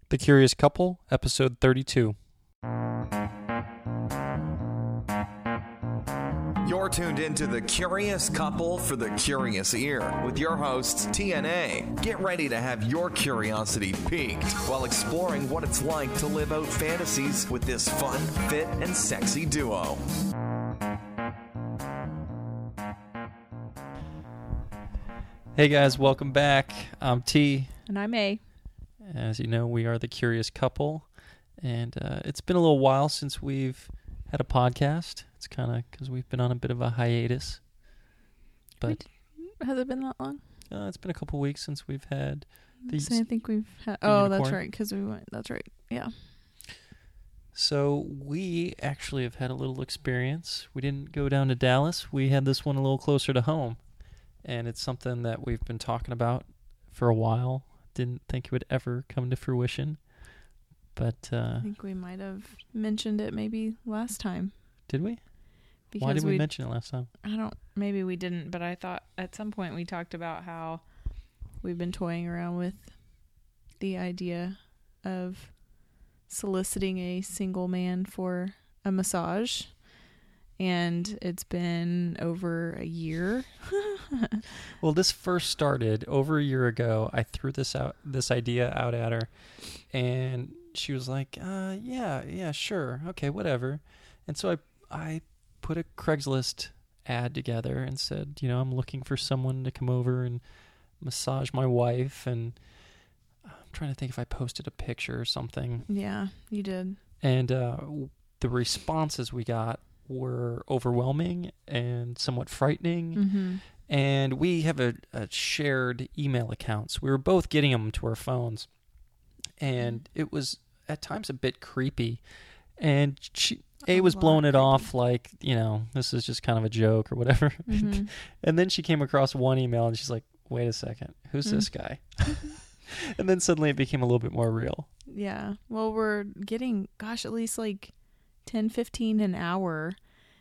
The Curious Couple, Episode 32. You're tuned into The Curious Couple for the Curious Ear with your hosts, TNA. Get ready to have your curiosity piqued while exploring what it's like to live out fantasies with this fun, fit, and sexy duo. Hey guys, welcome back. I'm T. And I'm A. As you know, we are The Curious Couple, and it's been a little while since we've had a podcast. It's kind of because we've been on a bit of a hiatus. But has it been that long? It's been a couple weeks since we've had these. So I think we've had. Oh, unicorn. That's right. Because we went. That's right. Yeah. So we actually have had a little experience. We didn't go down to Dallas. We had this one a little closer to home, and it's something that we've been talking about for a while. Didn't think it would ever come to fruition, but I think we might have mentioned it maybe last time. Did we? Because why did we mention it last time? Maybe we didn't, but I thought at some point we talked about how we've been toying around with the idea of soliciting a single man for a massage, and it's been over a year. Well, this first started over a year ago. I threw this idea out at her, and she was like, yeah, sure. Okay, whatever. And so I put a Craigslist ad together and said, I'm looking for someone to come over and massage my wife. And I'm trying to think if I posted a picture or something. Yeah, you did. And the responses we got were overwhelming and somewhat frightening. Mm-hmm. And we have a shared email account. So we were both getting them to our phones. And it was at times a bit creepy. And A was blowing it off like, this is just kind of a joke or whatever. Mm-hmm. And then she came across one email and she's like, wait a second, who's this guy? And then suddenly it became a little bit more real. Yeah. Well, we're getting, at least like 10, 15 an hour.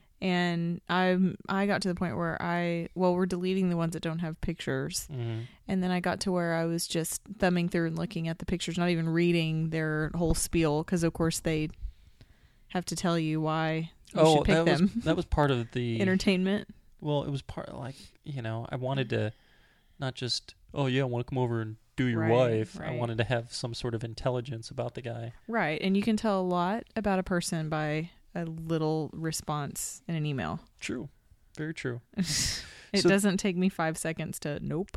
And I got to the point where we're deleting the ones that don't have pictures. Mm-hmm. And then I got to where I was just thumbing through and looking at the pictures, not even reading their whole spiel, because of course they have to tell you why you should pick them. That was part of the entertainment. Well, it was part of I wanted to not just, I want to come over and do your wife. Right. I wanted to have some sort of intelligence about the guy. Right. And you can tell a lot about a person by a little response in an email. True. Very true. It doesn't take me 5 seconds to nope.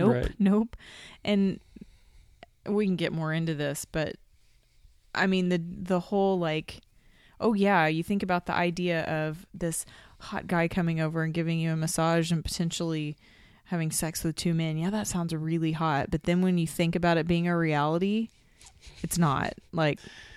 And we can get more into this, but I mean the whole you think about the idea of this hot guy coming over and giving you a massage and potentially having sex with two men. Yeah, that sounds really hot. But then when you think about it being a reality, it's not. Like,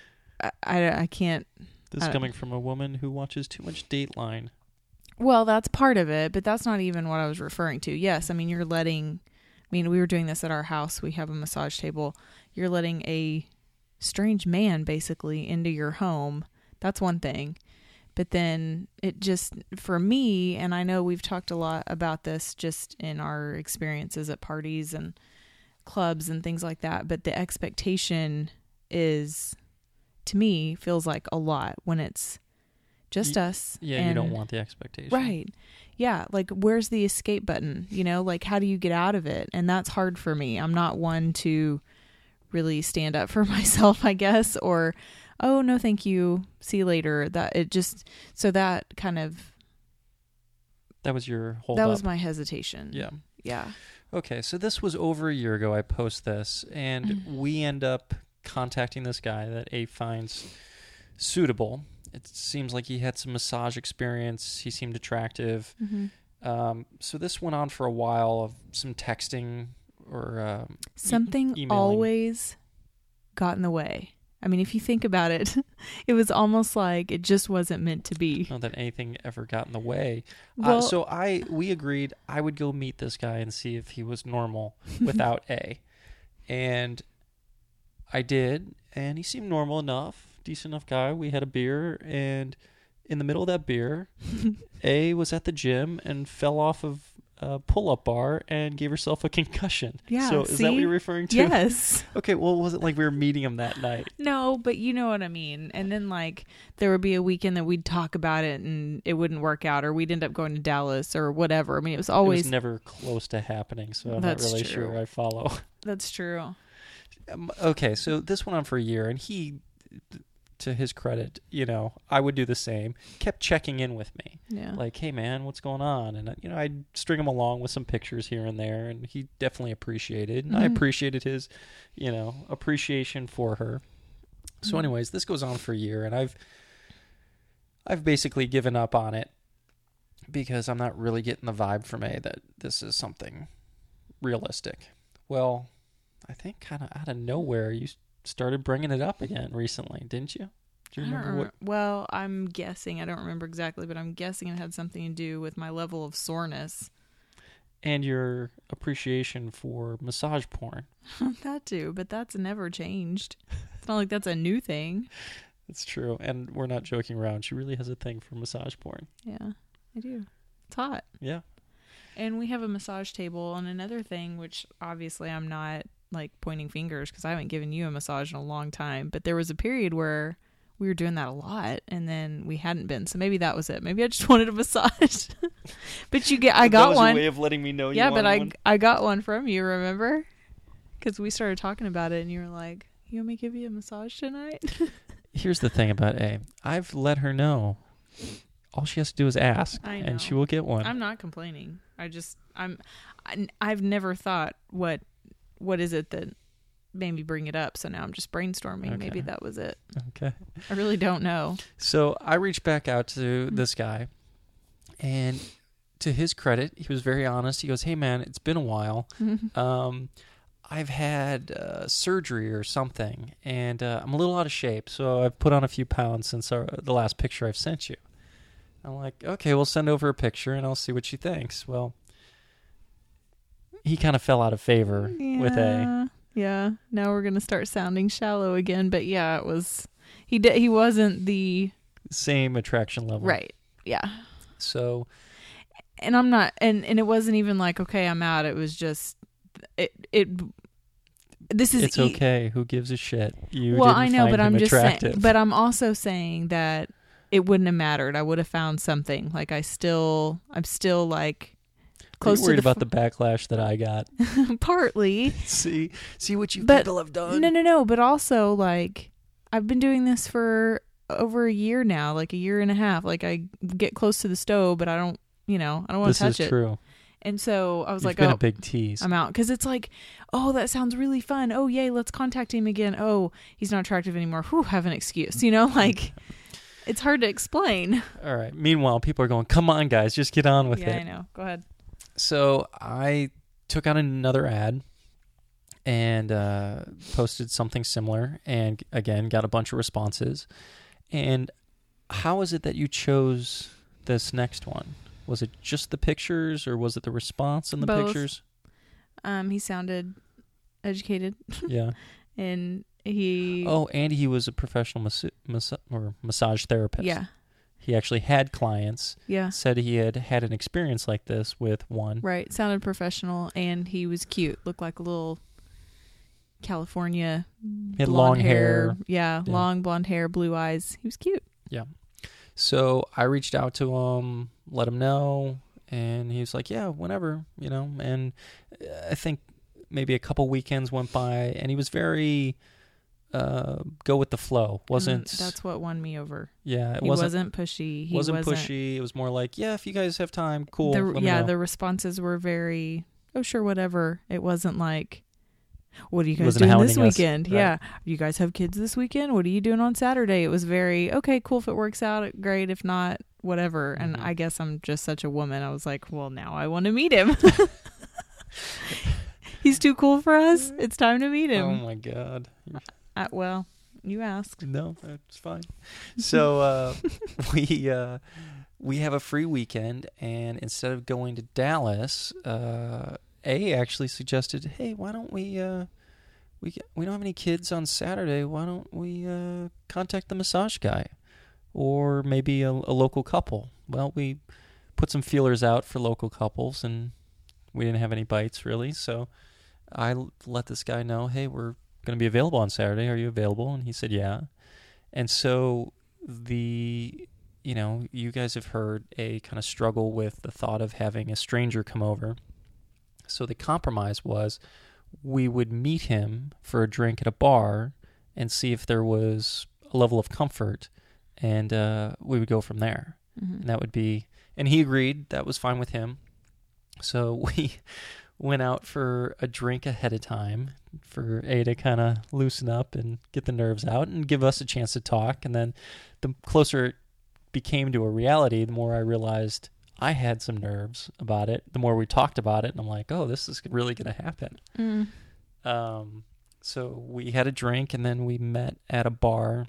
I can't. This is coming from a woman who watches too much Dateline. Well, that's part of it, but that's not even what I was referring to. Yes, I mean, we were doing this at our house. We have a massage table. You're letting a strange man basically into your home. That's one thing. But then it just, for me, and I know we've talked a lot about this just in our experiences at parties and clubs and things like that, but the expectation is, to me, feels like a lot when it's just us. Yeah, and you don't want the expectation. Right. Yeah, like where's the escape button? How do you get out of it? And that's hard for me. I'm not one to really stand up for myself, I guess, or oh, no, thank you, see you later. That was your hold That up. was my hesitation. Yeah. Okay, so this was over a year ago. I post this, and we end up contacting this guy that A finds suitable. It seems like he had some massage experience. He seemed attractive. Mm-hmm. So this went on for a while of some texting or something emailing. Always got in the way. I mean, if you think about it, it was almost like it just wasn't meant to be. Not that anything ever got in the way. Well, so we agreed I would go meet this guy and see if he was normal without A. And I did, and he seemed normal enough, decent enough guy. We had a beer, and in the middle of that beer, A was at the gym and fell off of pull-up bar and gave herself a concussion. Yeah, So is that what see? you're referring to? Yes. Okay, well, was it like we were meeting him that night? No, but you know what I mean. And then like there would be a weekend that we'd talk about it and it wouldn't work out, or we'd end up going to Dallas or whatever. I mean, it was It always was never close to happening, so I'm not That's really true. sure I follow. That's true. Okay, so this went on for a year, and he, to his credit, I would do the same, kept checking in with me. Yeah. Like, hey, man, what's going on? And, I'd string him along with some pictures here and there, and he definitely appreciated. And I appreciated his, appreciation for her. So anyways, this goes on for a year, and I've basically given up on it because I'm not really getting the vibe from A that this is something realistic. Well, I think kind of out of nowhere, you started bringing it up again recently, didn't you? Do you remember what? Well, I'm guessing. I don't remember exactly, but I'm guessing it had something to do with my level of soreness. And your appreciation for massage porn. That too, but that's never changed. It's not like that's a new thing. It's true. And we're not joking around. She really has a thing for massage porn. Yeah, I do. It's hot. Yeah. And we have a massage table. And another thing, which obviously I'm not like pointing fingers because I haven't given you a massage in a long time, but there was a period where we were doing that a lot and then we hadn't been. So maybe that was it. Maybe I just wanted a massage. But I got that was one. Your way of letting me know you yeah, but wanted one? I got one from you, remember? Because we started talking about it and you were like, you want me to give you a massage tonight? Here's the thing about A. I've let her know. All she has to do is ask, I know. and she will get one. I'm not complaining. I've never thought what is it that made me bring it up. So now I'm just brainstorming. Okay. Maybe that was it. Okay. I really don't know. So I reached back out to this guy, and to his credit, he was very honest. He goes, "Hey, man, it's been a while. I've had surgery or something, and I'm a little out of shape, so I've put on a few pounds since the last picture I've sent you." I'm like, okay, we'll send over a picture, and I'll see what she thinks. Well, he kind of fell out of favor with A. Yeah. Now we're gonna start sounding shallow again, but yeah, it was. He wasn't the Same attraction level. right. Yeah. So. And I'm not, and it wasn't even like, okay, I'm out. It was just, this is. It's okay. Who gives a shit? You well, didn't I know, find but him I'm just attractive. saying, but I'm also saying that it wouldn't have mattered. I would have found something. Like I'm still like close Are you worried to about the backlash that I got? partly. See what you But people have done. No, but also like I've been doing this for over a year now, like a year and a half. Like I get close to the stove, but I don't want to touch it. This is true. And so I was You've like, been oh, a big tease. I'm out. Because it's like, oh, that sounds really fun. Oh, yay, let's contact him again. Oh, he's not attractive anymore. Whew, have an excuse. Like, it's hard to explain. All right. Meanwhile, people are going, come on, guys, just get on with Yeah, it. I know. Go ahead. So I took out another ad and posted something similar, and again, got a bunch of responses. And how is it that you chose this next one? Was it just the pictures, or was it the response in the Both. pictures? He sounded educated, Yeah. and he. Oh, and he was a professional massage therapist. Yeah. He actually had clients. Yeah. Said he had an experience like this with one. Right. Sounded professional, and he was cute. Looked like a little California. He had blonde long hair. Yeah, Yeah. long blonde hair, blue eyes. He was cute. Yeah. So I reached out to him, let him know, and he was like, yeah, whenever, and I think maybe a couple weekends went by, and he was very go with the flow. Wasn't. That's what won me over. Yeah, He wasn't pushy. He wasn't pushy. It was more like, yeah, if you guys have time, cool. let me know. The responses were very, oh, sure, whatever. It wasn't like, what are you guys Wasn't doing hounding this us. weekend? Right. Yeah. You guys have kids this weekend? What are you doing on Saturday? It was very, okay, cool. If it works out, great. If not, whatever. And Mhm. I guess I'm just such a woman. I was like, well, now I want to meet him. He's too cool for us. It's time to meet Oh him. my God. Well, you asked. No, that's fine. So we have a free weekend, and instead of going to Dallas, A actually suggested, hey, why don't we don't have any kids on Saturday. Why don't we contact the massage guy, or maybe a local couple? Well, we put some feelers out for local couples, and we didn't have any bites really. So I let this guy know, hey, we're going to be available on Saturday. Are you available? And he said, yeah. And so you guys have heard a kind of struggle with the thought of having a stranger come over. So the compromise was we would meet him for a drink at a bar and see if there was a level of comfort, and we would go from there. And that would be, and he agreed. That was fine with him. So we went out for a drink ahead of time for A, to kind of loosen up and get the nerves out and give us a chance to talk. And then the closer it became to a reality, the more I realized I had some nerves about it. The more we talked about it, and I'm like, oh, this is really going to happen. So we had a drink, and then we met at a bar,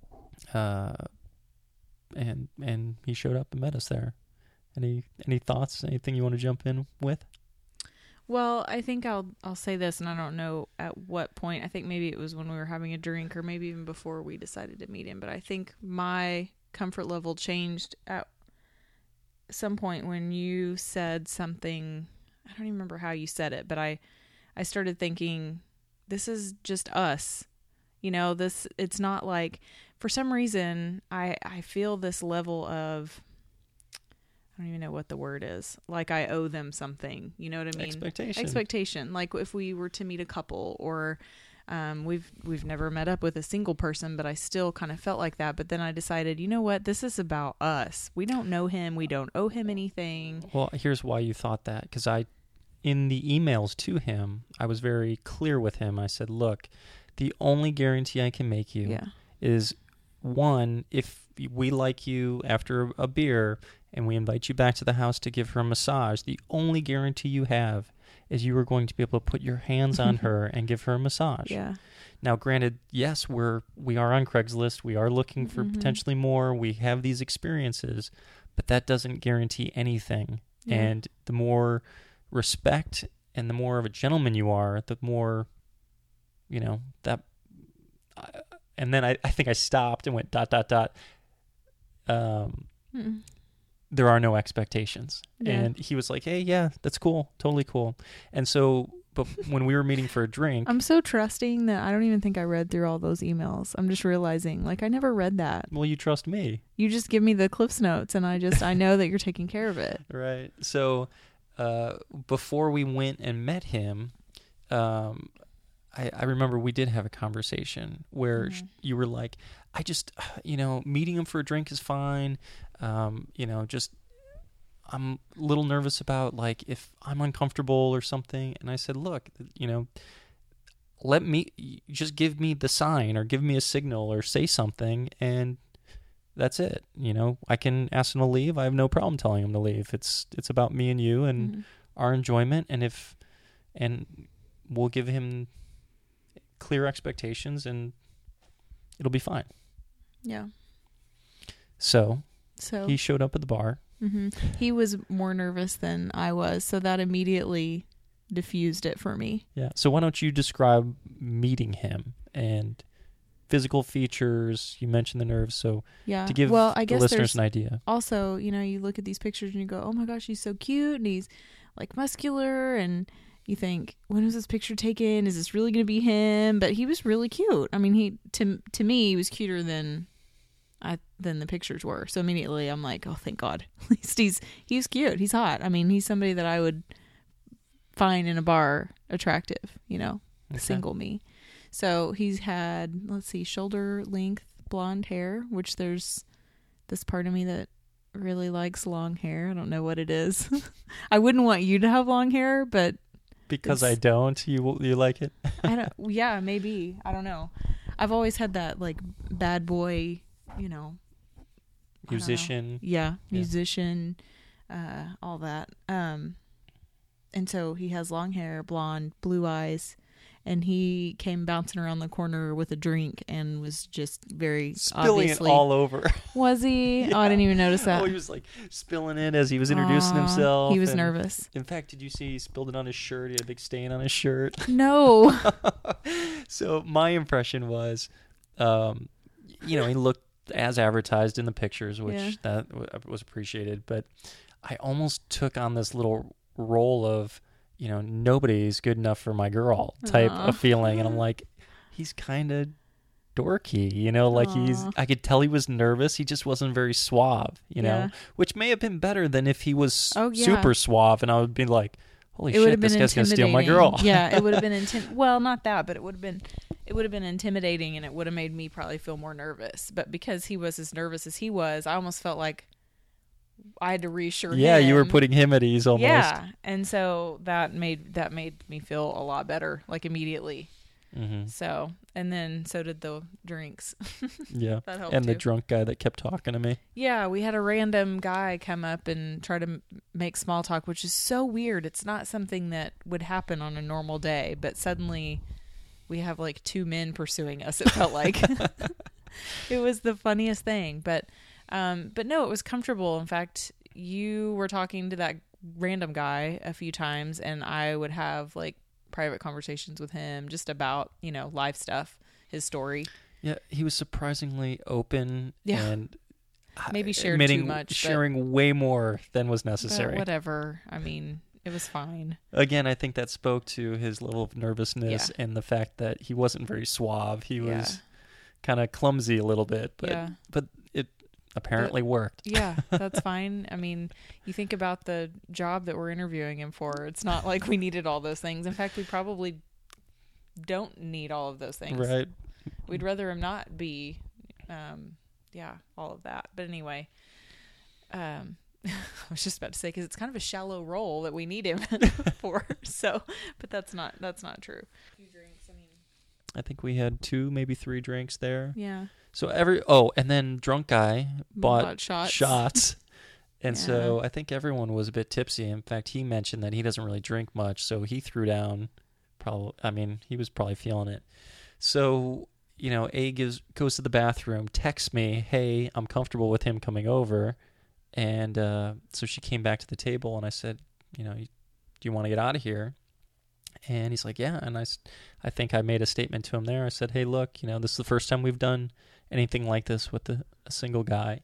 and he showed up and met us there. Any thoughts? Anything you want to jump in with? Well, I think I'll say this, and I don't know at what point. I think maybe it was when we were having a drink, or maybe even before we decided to meet him. But I think my comfort level changed at some point when you said something. I don't even remember how you said it, but I started thinking, this is just us. It's not like, for some reason, I feel this level of, I don't even know what the word is. Like I owe them something. You know what I mean? Expectation. Like if we were to meet a couple, or we've never met up with a single person, but I still kind of felt like that. But then I decided, you know what? This is about us. We don't know him. We don't owe him anything. Well, here's why you thought that. Because in the emails to him, I was very clear with him. I said, look, the only guarantee I can make you is, one, if we like you after a beer and we invite you back to the house to give her a massage, the only guarantee you have is you are going to be able to put your hands on her and give her a massage. Yeah. Now, granted, yes, we are on Craigslist. We are looking for potentially more. We have these experiences, but that doesn't guarantee anything. Yeah. And the more respect and the more of a gentleman you are, the more, that... and then I think I stopped and went ... There are no expectations. Yeah. And he was like, hey, yeah, that's cool. Totally cool. And so, but when we were meeting for a drink... I'm so trusting that I don't even think I read through all those emails. I'm just realizing, I never read that. Well, you trust me. You just give me the Cliff's Notes, and I know that you're taking care of it. Right. So, before we went and met him, I remember we did have a conversation where you were like, I just, meeting him for a drink is fine. Just, I'm a little nervous about, if I'm uncomfortable or something. And I said, look, just give me the sign or give me a signal or say something, and that's it. I can ask him to leave. I have no problem telling him to leave. It's about me and you and our enjoyment. And we'll give him clear expectations, and it'll be fine. Yeah. So he showed up at the bar. He was more nervous than I was, so that immediately diffused it for me. Yeah. So why don't you describe meeting him and physical features? You mentioned the nerves, so to give the listeners an idea. Also, you look at these pictures and you go, oh my gosh, he's so cute, and he's muscular, and you think, when was this picture taken? Is this really going to be him? But he was really cute. I mean, he to me, he was cuter than the pictures were. So immediately I'm like, oh, thank God. At least he's cute. He's hot. I mean, he's somebody that I would find in a bar attractive, single me. So he's had, shoulder length blonde hair, which there's this part of me that really likes long hair. I don't know what it is. I wouldn't want you to have long hair, but because I don't, you like it? I don't. Yeah, maybe. I don't know. I've always had that bad boy, musician. Yeah, musician, all that. And so he has long hair, blonde, blue eyes, and he came bouncing around the corner with a drink and was just very spilling it all over. Was he? Yeah. Oh, I didn't even notice that. Oh, he was spilling it as he was introducing himself. He was nervous. In fact, did you see he spilled it on his shirt? He had a big stain on his shirt. No. So my impression was, he looked as advertised in the pictures, which that was appreciated. But I almost took on this little role of nobody's good enough for my girl type of feeling. And I'm like, he's kind of dorky, like I could tell he was nervous. He just wasn't very suave, which may have been better than if he was super suave and I would be like, holy shit, this guy's going to steal my girl. Yeah, it would have been well, not that, but it would have been intimidating and it would have made me probably feel more nervous. But because he was as nervous as he was, I almost felt like I had to reassure him. Yeah, you were putting him at ease almost. Yeah, and so that made me feel a lot better, like immediately. Mm-hmm. So, and then so did the drinks. Yeah, that helped and too. The drunk guy that kept talking to me. Yeah, we had a random guy come up and try to make small talk, which is so weird. It's not something that would happen on a normal day, but suddenly we have like 2 men pursuing us. It felt like it was the funniest thing, but no, it was comfortable. In fact, you were talking to that random guy a few times, and I would have like private conversations with him just about, life stuff, his story. Yeah, he was surprisingly open and maybe shared too much. Sharing way more than was necessary. Whatever. I mean, it was fine. Again, I think that spoke to his level of nervousness and the fact that he wasn't very suave. He was kind of clumsy a little bit, but it apparently worked. Yeah, that's fine. I mean, you think about the job that we're interviewing him for. It's not like we needed all those things. In fact, we probably don't need all of those things. Right. We'd rather him not be, all of that. But anyway, I was just about to say, because it's kind of a shallow role that we need him for. So, but that's not true. A few drinks, I think we had 2, maybe 3 drinks there. Yeah. So and then drunk guy bought shots. And so I think everyone was a bit tipsy. In fact, he mentioned that he doesn't really drink much, so he threw down. He was probably feeling it. So, A goes to the bathroom, texts me, hey, I'm comfortable with him coming over. And so she came back to the table, and I said, do you want to get out of here? And he's like, yeah. And I think I made a statement to him there. I said, hey, look, this is the first time we've done anything like this with a single guy.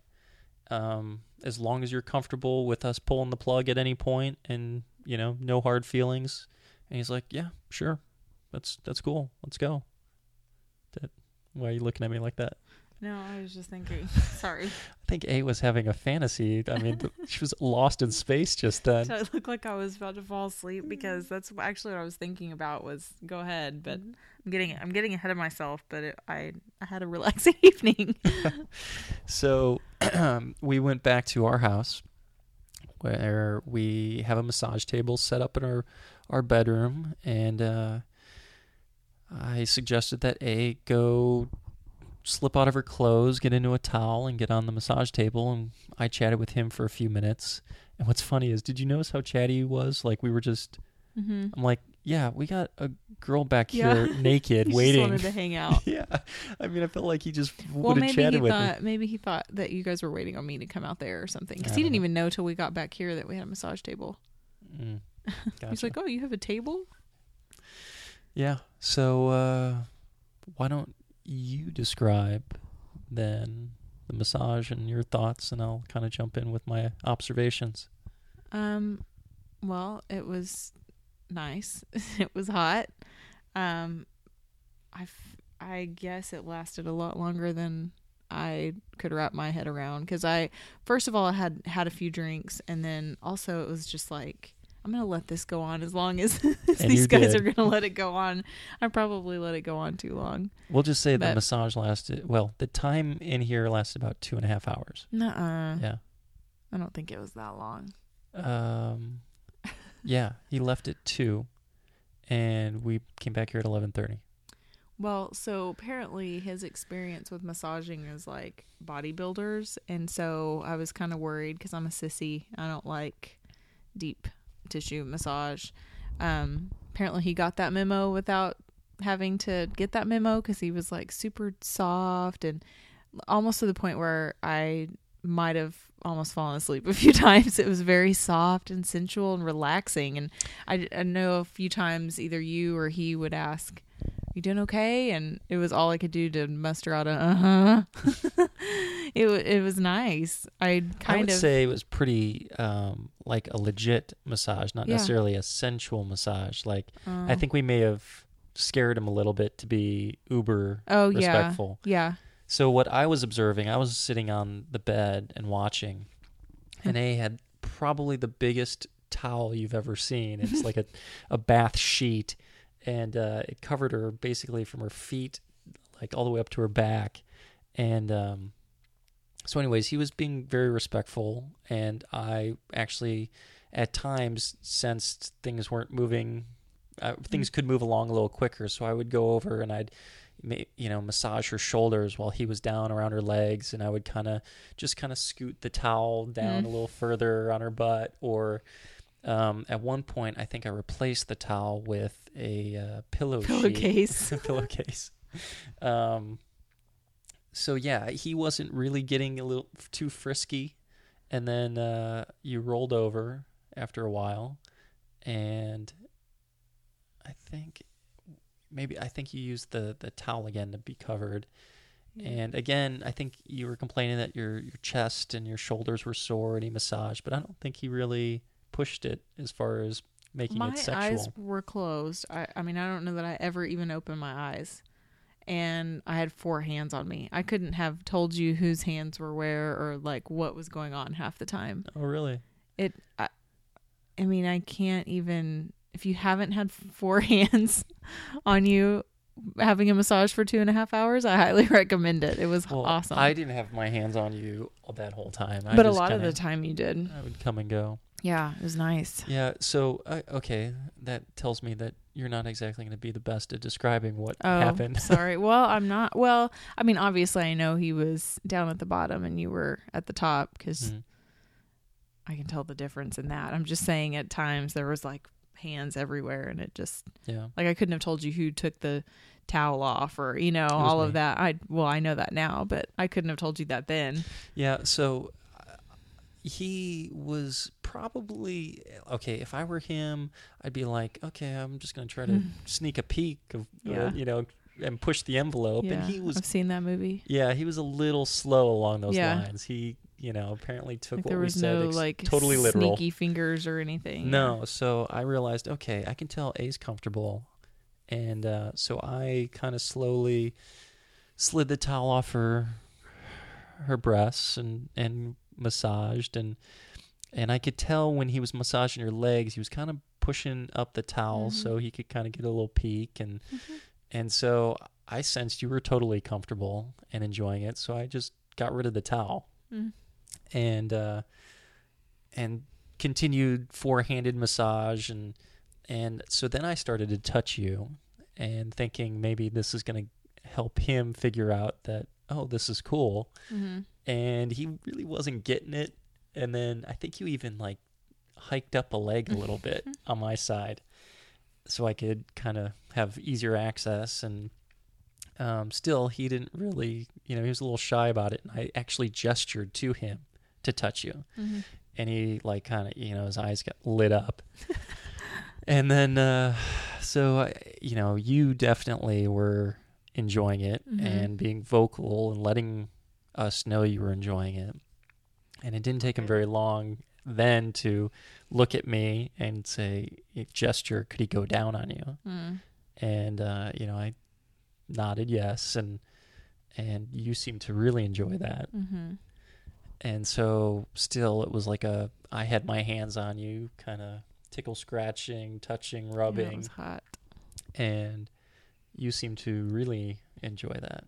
As long as you're comfortable with us pulling the plug at any point and, no hard feelings. And he's like, yeah, sure. That's cool. Let's go. Why are you looking at me like that? No, I was just thinking. Sorry. I think A was having a fantasy. I mean, she was lost in space just then. So I looked like I was about to fall asleep because that's actually what I was thinking about was go ahead, but I'm getting ahead of myself, but I had a relaxing evening. So we went back to our house where we have a massage table set up in our bedroom, and I suggested that A go slip out of her clothes, get into a towel, and get on the massage table. And I chatted with him for a few minutes. And what's funny is, did you notice how chatty he was? Like, we were just, I'm like, yeah, we got a girl back here naked waiting. Just wanted to hang out. Yeah. I mean, I felt like he just would have chatted with me. Maybe he thought that you guys were waiting on me to come out there or something. Because he didn't even know till we got back here that we had a massage table. Gotcha. He's like, oh, you have a table? Yeah. So why don't you describe then the massage and your thoughts, and I'll kind of jump in with my observations. Well, it was nice. It was hot. I guess it lasted a lot longer than I could wrap my head around, because first of all, I had a few drinks, and then also it was just like, I'm going to let this go on as long as these guys are going to let it go on. I probably let it go on too long. We'll just say the massage lasted, the time in here lasted about 2.5 hours. Nuh-uh. Yeah. I don't think it was that long. Yeah, he left at 2, and we came back here at 11:30. Well, so apparently his experience with massaging is like bodybuilders, and so I was kind of worried because I'm a sissy. I don't like deep tissue massage. Apparently he got that memo without having to get that memo, because he was like super soft and almost to the point where I might have almost fallen asleep a few times. It was very soft and sensual and relaxing, and I know a few times either you or he would ask, you doing okay? And it was all I could do to muster out a It was nice. I would say it was pretty like a legit massage, not Yeah. necessarily a sensual massage. Like I think we may have scared him a little bit to be uber respectful. Yeah. So what I was observing, I was sitting on the bed and watching, and A had probably the biggest towel you've ever seen. It's like a bath sheet, and it covered her basically from her feet like all the way up to her back. And so anyways, he was being very respectful, and I actually at times sensed things weren't moving. Things could move along a little quicker, so I would go over and I'd massage her shoulders while he was down around her legs, and I would kind of scoot the towel down a little further on her butt. Or at one point, I think I replaced the towel with a pillowcase. Pillowcase. So yeah, he wasn't really getting a little too frisky, and then you rolled over after a while, and I think you used the towel again to be covered. Yeah. And again, I think you were complaining that your chest and your shoulders were sore, and he massaged, but I don't think he really pushed it as far as making it sexual. My eyes were closed. I mean, I don't know that I ever even opened my eyes. And I had 4 hands on me. I couldn't have told you whose hands were where or like what was going on half the time. Oh, really? I mean, I can't even... If you haven't had 4 hands on you having a massage for 2.5 hours, I highly recommend it. It was awesome. I didn't have my hands on you that whole time. But a lot of the time you did. I would come and go. Yeah, it was nice. Yeah, so, okay, that tells me that you're not exactly going to be the best at describing what happened. Sorry. Well, I'm not. Well, I mean, obviously I know he was down at the bottom and you were at the top, because I can tell the difference in that. I'm just saying at times there was like hands everywhere, and it just like I couldn't have told you who took the towel off or all of that. I know that now, but I couldn't have told you that then. Yeah, so he was probably okay. If I were him, I'd be like, okay, I'm just going to try to sneak a peek of and push the envelope. Yeah, and I've seen that movie. Yeah, he was a little slow along those lines. He apparently took what we said there was no totally literal. Sneaky fingers or anything. No, so I realized, okay, I can tell A's comfortable, and so I kind of slowly slid the towel off her breasts and massaged, and I could tell when he was massaging her legs, he was kind of pushing up the towel so he could kind of get a little peek, and so I sensed you were totally comfortable and enjoying it, so I just got rid of the towel. And continued 4-handed massage, and so then I started to touch you, and thinking maybe this is going to help him figure out that, oh, this is cool. And he really wasn't getting it. And then I think you even like hiked up a leg a little bit on my side, so I could kind of have easier access. And still, he didn't really, he was a little shy about it. And I actually gestured to him to touch you. And he like kind of, his eyes got lit up. And then, so, you definitely were enjoying it and being vocal and letting us know you were enjoying it. And it didn't take him very long then to look at me and say, gesture, could he go down on you? And, I nodded yes, and you seemed to really enjoy that. And so still it was like I had my hands on you, kind of tickle scratching, touching, rubbing. Yeah, it was hot. And you seemed to really enjoy that.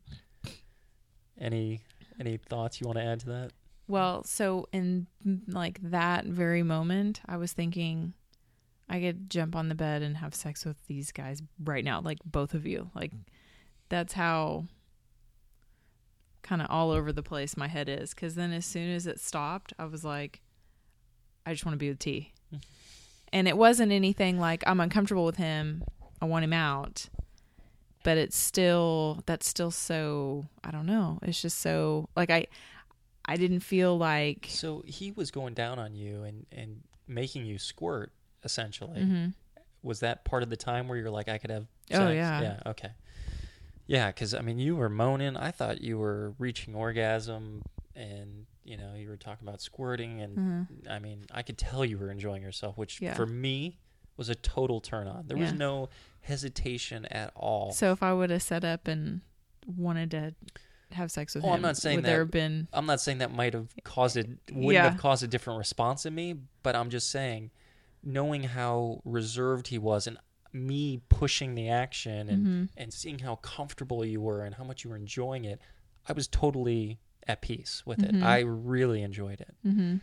Any thoughts you want to add to that? Well, so in like that very moment, I was thinking I could jump on the bed and have sex with these guys right now, like both of you. Like that's how kind of all over the place my head is. Because then as soon as it stopped, I was like, I just want to be with T. And it wasn't anything like I'm uncomfortable with him, I want him out. But that's still so, I don't know. It's just so, like I didn't feel like... So he was going down on you and making you squirt, essentially. Was that part of the time where you're like, I could have Oh, sex? yeah. Yeah, okay. Yeah, because, I mean, you were moaning. I thought you were reaching orgasm and, you know, you were talking about squirting. And, I mean, I could tell you were enjoying yourself, which for me was a total turn on. There was no hesitation at all. So if I would have set up and wanted to have sex with him, I'm not saying would there have been... I'm not saying that might have wouldn't have caused a different response in me, but I'm just saying, knowing how reserved he was and me pushing the action and seeing how comfortable you were and how much you were enjoying it, I was totally at peace with it. I really enjoyed it.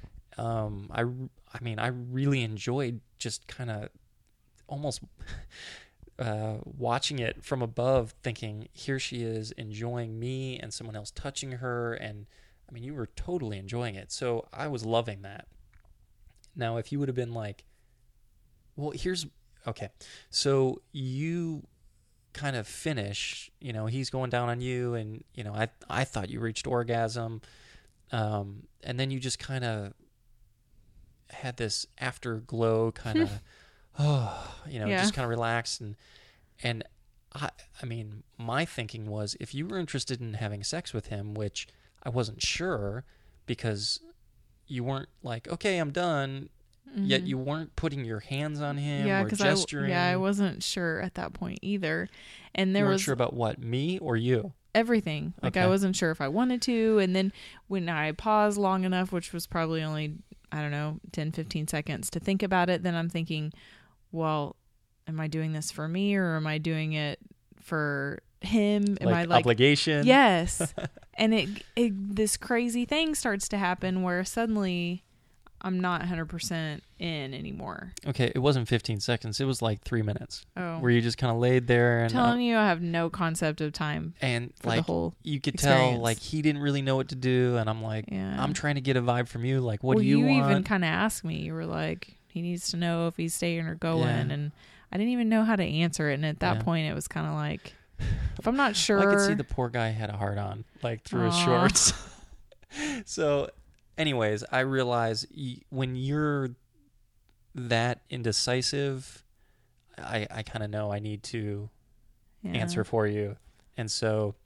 I mean, I really enjoyed just kind of almost watching it from above, thinking, here she is enjoying me and someone else touching her. And I mean, you were totally enjoying it. So I was loving that. Now, if you would have been like, well, okay, so you kind of finish, you know, he's going down on you and, you know, I thought you reached orgasm. And then you just kind of had this afterglow kind of, just kind of relaxed. And I mean, my thinking was, if you were interested in having sex with him, which I wasn't sure because you weren't like, okay, I'm done. Yet you weren't putting your hands on him or gesturing. I wasn't sure at that point either. And there you weren't sure about what, me or you? Everything. Like, I wasn't sure if I wanted to. And then when I paused long enough, which was probably only, I don't know, 10, 15 seconds to think about it, then I'm thinking, well, am I doing this for me or am I doing it for him? Am I like obligation? Yes. And this crazy thing starts to happen where suddenly I'm not 100% in anymore. Okay, it wasn't 15 seconds. It was like 3 minutes. Oh. Where you just kind of laid there. And telling you I have no concept of time. And for like, the whole you could experience. tell, like, he didn't really know what to do. And I'm like, I'm trying to get a vibe from you. Like, what do you want? You even kind of asked me. You were like, he needs to know if he's staying or going. Yeah. And I didn't even know how to answer it. And at that point, it was kind of like, if I'm not sure. I could see the poor guy had a hard on, like, through his shorts. So... Anyways, I realize when you're that indecisive, I kind of know I need to answer for you. And so...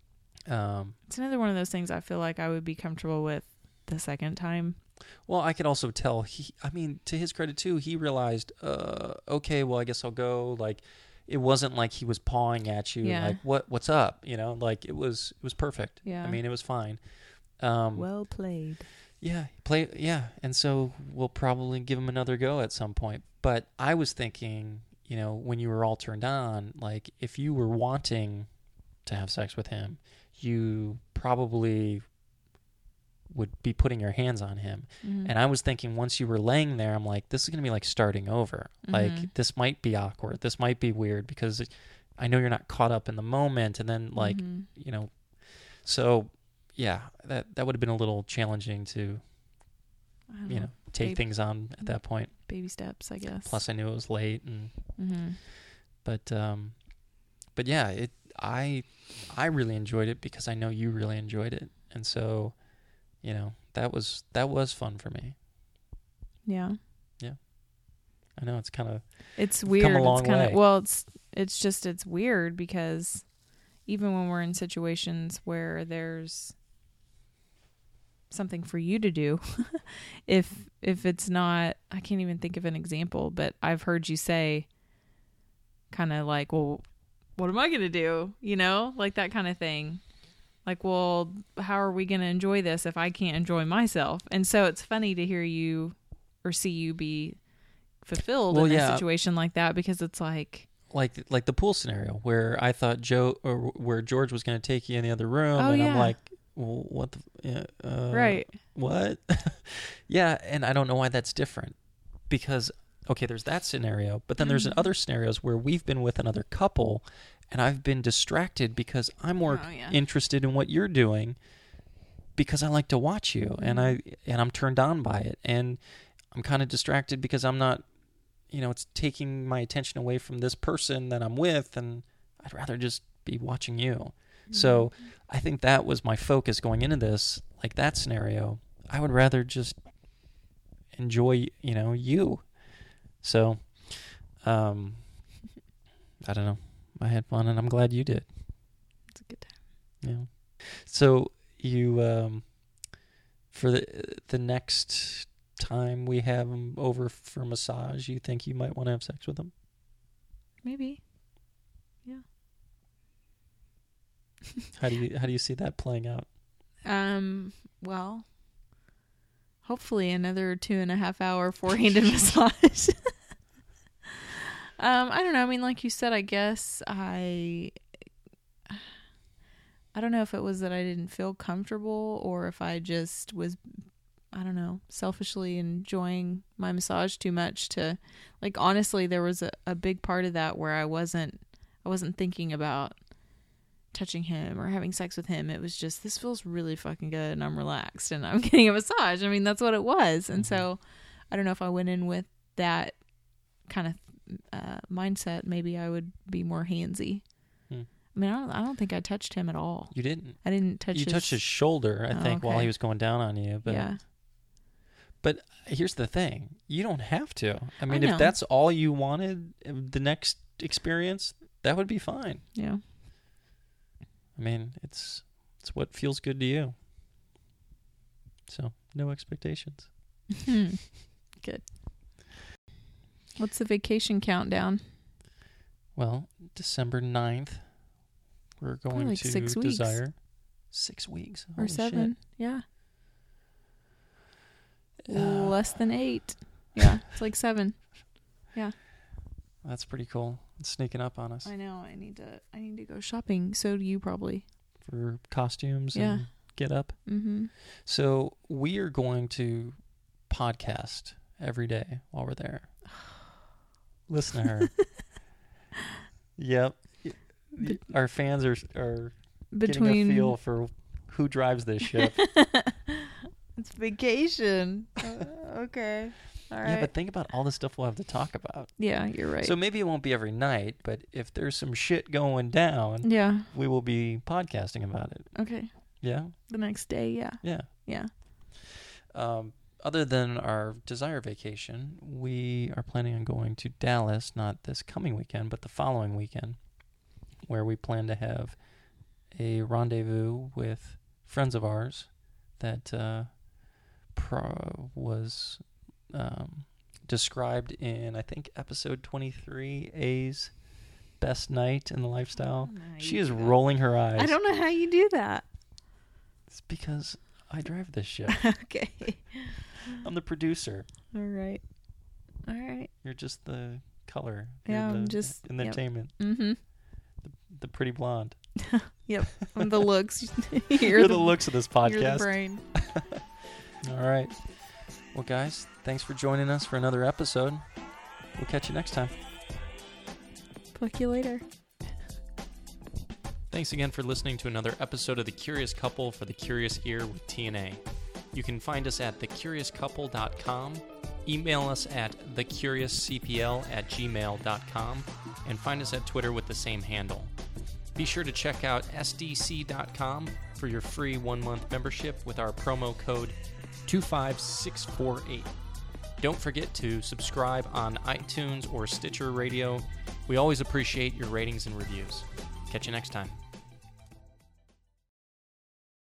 it's another one of those things I feel like I would be comfortable with the second time. Well, I could also tell, to his credit too, he realized, okay, well, I guess I'll go. Like, it wasn't like he was pawing at you, like, what's up? You know, like, it was perfect. Yeah. I mean, it was fine. Well played. Yeah, and so we'll probably give him another go at some point. But I was thinking, you know, when you were all turned on, like, if you were wanting to have sex with him, you probably would be putting your hands on him. And I was thinking, once you were laying there, I'm like, this is going to be like starting over. Like, this might be awkward. This might be weird because I know you're not caught up in the moment. And then, like, you know, so... Yeah, that would have been a little challenging to, you know, take things on at that point. Baby steps, I guess. Plus, I knew it was late, and but yeah, I really enjoyed it because I know you really enjoyed it, and so, you know, that was fun for me. Yeah. I know it's kind of weird. Come a long way. Well, it's weird because even when we're in situations where there's something for you to do, if it's not, I can't even think of an example, but I've heard you say kind of like, well, what am I going to do? You know, like that kind of thing. Like, well, how are we going to enjoy this if I can't enjoy myself? And so it's funny to hear you or see you be fulfilled in a situation like that, because it's like the pool scenario where I thought where George was going to take you in the other room, I'm like, well, what the right, what? Yeah, and I don't know why that's different, because okay, there's that scenario, but then there's other scenarios where we've been with another couple and I've been distracted because I'm more interested in what you're doing because I like to watch you and I'm turned on by it, and I'm kind of distracted because I'm not, you know, it's taking my attention away from this person that I'm with, and I'd rather just be watching you. So I think that was my focus going into this, like that scenario. I would rather just enjoy, you know, you. So, I don't know. I had fun, and I'm glad you did. It's a good time. Yeah. So you, for the next time we have him over for massage, you think you might want to have sex with him? Maybe. Yeah. How do you see that playing out? Well, hopefully another 2.5 hour four-handed massage. I don't know. I mean, like you said, I guess I don't know if it was that I didn't feel comfortable or if I just was, I don't know, selfishly enjoying my massage too much to, like, honestly, there was a big part of that where I wasn't thinking about touching him or having sex with him. It was just, this feels really fucking good and I'm relaxed and I'm getting a massage. I mean, that's what it was. And so I don't know if I went in with that kind of mindset, maybe I would be more handsy. I mean, I don't think I touched him at all. You didn't? I didn't touch You touched his shoulder, I think, while he was going down on you. But, yeah. But here's the thing. You don't have to. I mean, I know. if that's all you wanted, the next experience, that would be fine. Yeah. I mean, it's what feels good to you. So, no expectations. Good. What's the vacation countdown? Well, December 9th, we're going like to 6 weeks. Desire. 6 weeks. Or Holy 7. shit. Yeah. Less than 8. Yeah, it's like 7. Yeah. That's pretty cool. It's sneaking up on us I know. I need to go shopping. So do you probably. for costumes Yeah. and get up. Mm-hmm. So we are going to podcast every day while we're there. Listen to her. Yep. Our fans are getting a feel for who drives this ship. It's vacation. Okay. All right. Yeah, but think about all the stuff we'll have to talk about. Yeah, you're right. So maybe it won't be every night, but if there's some shit going down, yeah. we will be podcasting about it. Okay. Yeah? The next day, yeah. Yeah. Yeah. Other than our Desire vacation, we are planning on going to Dallas, not this coming weekend, but the following weekend, where we plan to have a rendezvous with friends of ours that was described in, I think, episode 23, A's Best Night in the Lifestyle. She is rolling her eyes. I don't know how you do that. It's because I drive this ship. Okay. I'm the producer. All right. You're just the color. Yeah, You're I'm the just entertainment. Yep. Mm-hmm. The pretty blonde. Yep. I'm the looks. You're the looks of this podcast. You're the brain. All right. Well, guys, thanks for joining us for another episode. We'll catch you next time. Fuck you later. Thanks again for listening to another episode of The Curious Couple for The Curious Ear with TNA. You can find us at thecuriouscouple.com, email us at thecuriouscpl@gmail.com, and find us at Twitter with the same handle. Be sure to check out sdc.com for your free 1-month membership with our promo code 25648. Don't forget to subscribe on iTunes or Stitcher Radio. We always appreciate your ratings and reviews. Catch you next time.